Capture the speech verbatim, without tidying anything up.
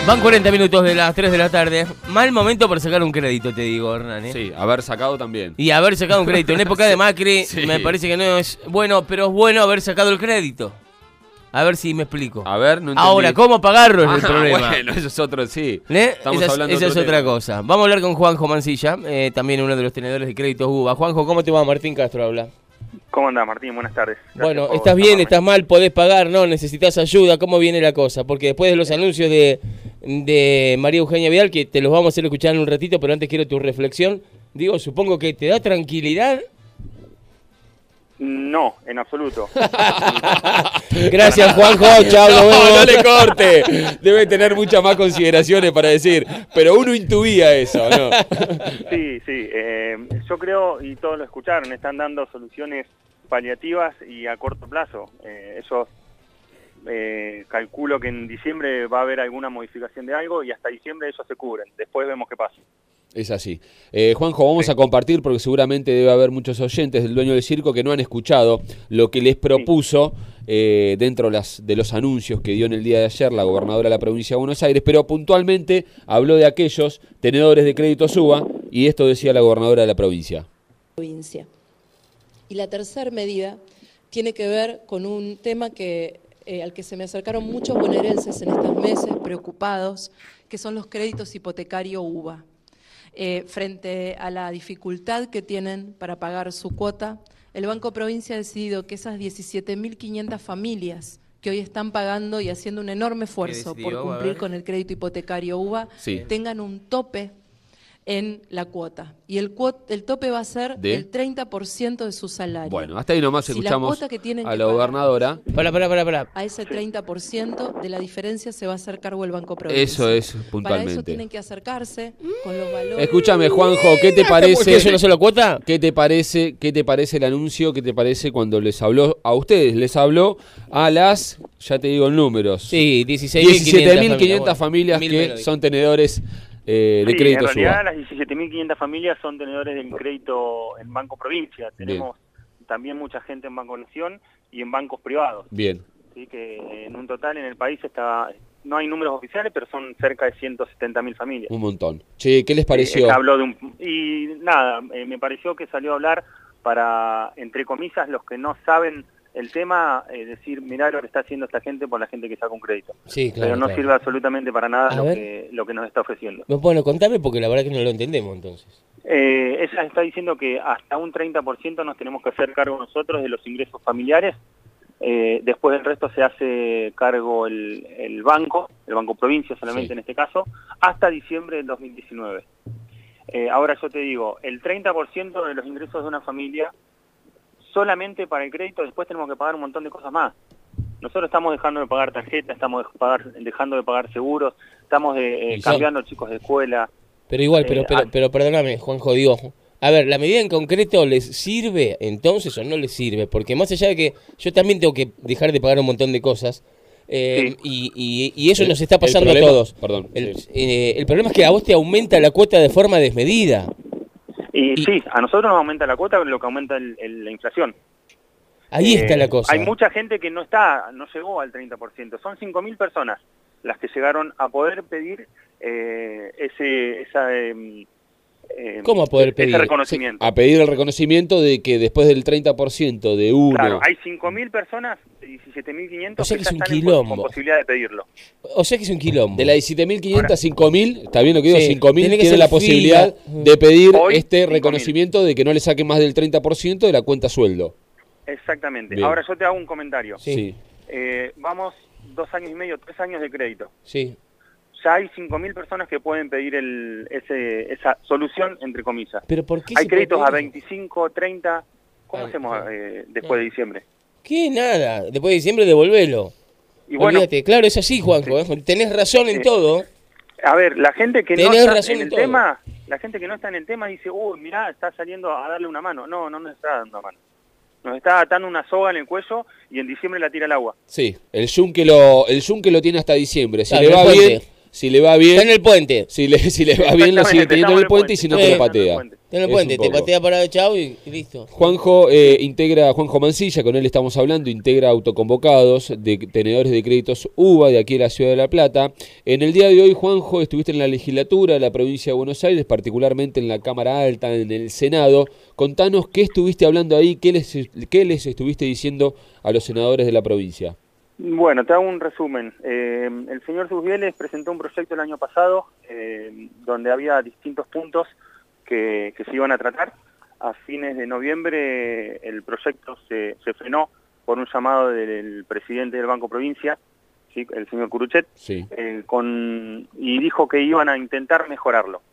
Van cuarenta minutos de las tres de la tarde. Mal momento para sacar un crédito, te digo, Hernán, ¿eh? Sí, haber sacado también. Y haber sacado un crédito. En época de Macri, sí. Me parece que no es bueno, pero es bueno haber sacado el crédito. A ver si me explico. A ver, no entendí. Ahora, ¿cómo pagarlo es ah, el problema? Bueno, eso es otro, sí. ¿Eh? Estamos esa hablando es, de esa otro es otra tema. cosa. Vamos a hablar con Juanjo Mancilla, eh, también uno de los tenedores de créditos U B A. Juanjo, ¿cómo te va? Martín Castro habla. ¿Cómo andás, Martín? Buenas tardes. Gracias bueno, ¿estás bien? llamarme. ¿Estás mal? ¿Podés pagar? ¿No? ¿Necesitas ayuda? ¿Cómo viene la cosa? Porque después de los anuncios de, de María Eugenia Vidal, que te los vamos a hacer escuchar en un ratito, pero antes quiero tu reflexión. Digo, supongo que te da tranquilidad. No, en absoluto. Gracias, Juanjo. Chao, nos No, vemos. no le corte. Debe tener muchas más consideraciones para decir. Pero uno intuía eso, ¿no? Sí, sí. Eh, yo creo, y todos lo escucharon, están dando soluciones paliativas y a corto plazo. Eh, ellos eh, calculo que en diciembre va a haber alguna modificación de algo y hasta diciembre ellos se cubren. Después vemos qué pasa. Es así. Eh, Juanjo, vamos sí. a compartir porque seguramente debe haber muchos oyentes del dueño del circo que no han escuchado lo que les propuso sí. eh, dentro las, de los anuncios que dio en el día de ayer la gobernadora de la provincia de Buenos Aires, pero puntualmente habló de aquellos tenedores de créditos U B A y esto decía la gobernadora de la provincia. provincia. Y la tercera medida tiene que ver con un tema que, eh, al que se me acercaron muchos bonaerenses en estos meses, preocupados, que son los créditos hipotecarios U B A. Eh, frente a la dificultad que tienen para pagar su cuota, el Banco Provincia ha decidido que esas diecisiete mil quinientas familias que hoy están pagando y haciendo un enorme esfuerzo por cumplir con el crédito hipotecario U B A, sí. tengan un tope en la cuota. Y el, cuot, el tope va a ser ¿De? el treinta por ciento de su salario. Bueno, hasta ahí nomás si escuchamos la que a la gobernadora. Para, para, para, para. A ese treinta por ciento de la diferencia se va a hacer cargo el Banco Provincia. Eso es, puntualmente. Para eso tienen que acercarse con los valores. Escúchame, Juanjo, ¿qué te parece? ¿Qué es una sola cuota? ¿Qué te parece, qué te parece el anuncio? ¿Qué te parece cuando les habló a ustedes? Les habló a las, ya te digo en números. Sí, diecisiete mil quinientas familias, bueno, que son tenedores eh, de sí, crédito en realidad U B A. las diecisiete mil quinientas familias son tenedores del crédito en Banco Provincia. Tenemos Bien. también mucha gente en Banco Nación y en bancos privados. Bien. Así que en un total en el país está, no hay números oficiales, pero son cerca de ciento setenta mil familias. Un montón. Che, ¿qué les pareció? Eh, habló de un, y nada, eh, me pareció que salió a hablar para, entre comillas, los que no saben el tema, es eh, decir, mirá lo que está haciendo esta gente por la gente que saca un crédito. Sí, claro. Pero no claro. sirve absolutamente para nada lo ver. que, lo que nos está ofreciendo. Bueno, contame porque la verdad que no lo entendemos entonces. Eh, ella está diciendo que hasta un treinta por ciento nos tenemos que hacer cargo nosotros de los ingresos familiares. Eh, después del resto se hace cargo el, el banco, el Banco Provincia solamente sí. en este caso, hasta diciembre del dos mil diecinueve. Eh, ahora yo te digo, el treinta por ciento de los ingresos de una familia solamente para el crédito, después tenemos que pagar un montón de cosas más. Nosotros estamos dejando de pagar tarjetas, estamos de pagar, dejando de pagar seguros, estamos de, eh, cambiando chicos de escuela. Pero igual, pero, eh, pero, al... pero perdóname, Juanjo, digo, a ver, ¿la medida en concreto les sirve entonces o no les sirve? Porque más allá de que yo también tengo que dejar de pagar un montón de cosas, eh, sí. y, y, y eso el, nos está pasando problema, a todos. Perdón. El, Sí. eh, el problema es que a vos te aumenta la cuota de forma desmedida. Y, y sí, a nosotros nos aumenta la cuota, lo que aumenta el, el, la inflación. Ahí eh, está la cosa. Hay mucha gente que no está, no llegó al treinta por ciento. Son cinco mil personas las que llegaron a poder pedir eh, ese, esa, eh, ¿Cómo a poder pedir? ese reconocimiento. Sí, a pedir el reconocimiento de que después del treinta por ciento de uno... Claro, hay cinco mil personas, diecisiete mil quinientos, o sea que, que es ya un están quilombo. con posibilidad de pedirlo. O sea que es un quilombo. De las diecisiete mil quinientas, cinco mil, está bien lo que digo, Sí, cinco mil tiene que tienen ser la posibilidad fila. de pedir Hoy, este cinco mil. reconocimiento de que no le saquen más del treinta por ciento de la cuenta sueldo. Exactamente. Bien. Ahora yo te hago un comentario. Sí. Sí. Eh, vamos dos años y medio, tres años de crédito. Sí. Ya hay cinco mil personas que pueden pedir el, ese, esa solución, entre comillas. ¿Pero por qué Hay se puede créditos a pedir? veinticinco, treinta. ¿Cómo Ay, hacemos no. eh, después No. de diciembre? ¿Qué? Nada. Después de diciembre devolvelo. Y bueno, Olvídate. Claro, es así, Juanjo. ¿eh? Tenés razón en Sí. todo. a ver, la gente que no Tenés está razón en en el todo. tema, la gente que no está en el tema dice, uy, mirá, está saliendo a darle una mano. No, no nos está dando una mano. Nos está atando una soga en el cuello y en diciembre la tira al agua. Sí, el yunque lo, el yunque lo tiene hasta diciembre. Si Claro, le en va el bien, puente. si le va bien, Está en el puente. si le, si le va bien lo sigue Exactamente, teniendo en estamos el puente y si no estamos te lo en el patea. puente. En el Es puente, un te poco. patea parado, chau y, y listo. Juanjo eh, integra, Juanjo Mancilla, con él estamos hablando, integra autoconvocados de tenedores de créditos U B A de aquí de la Ciudad de La Plata. En el día de hoy, Juanjo, estuviste en la legislatura de la provincia de Buenos Aires, particularmente en la Cámara Alta, en el Senado. Contanos qué estuviste hablando ahí, qué les, qué les estuviste diciendo a los senadores de la provincia. Bueno, te hago un resumen. Eh, el señor Susbieles presentó un proyecto el año pasado eh, donde había distintos puntos que, que se iban a tratar. A fines de noviembre el proyecto se, se frenó por un llamado del presidente del Banco Provincia, ¿sí? El señor Curuchet, Sí. eh, con, y dijo que iban a intentar mejorarlo.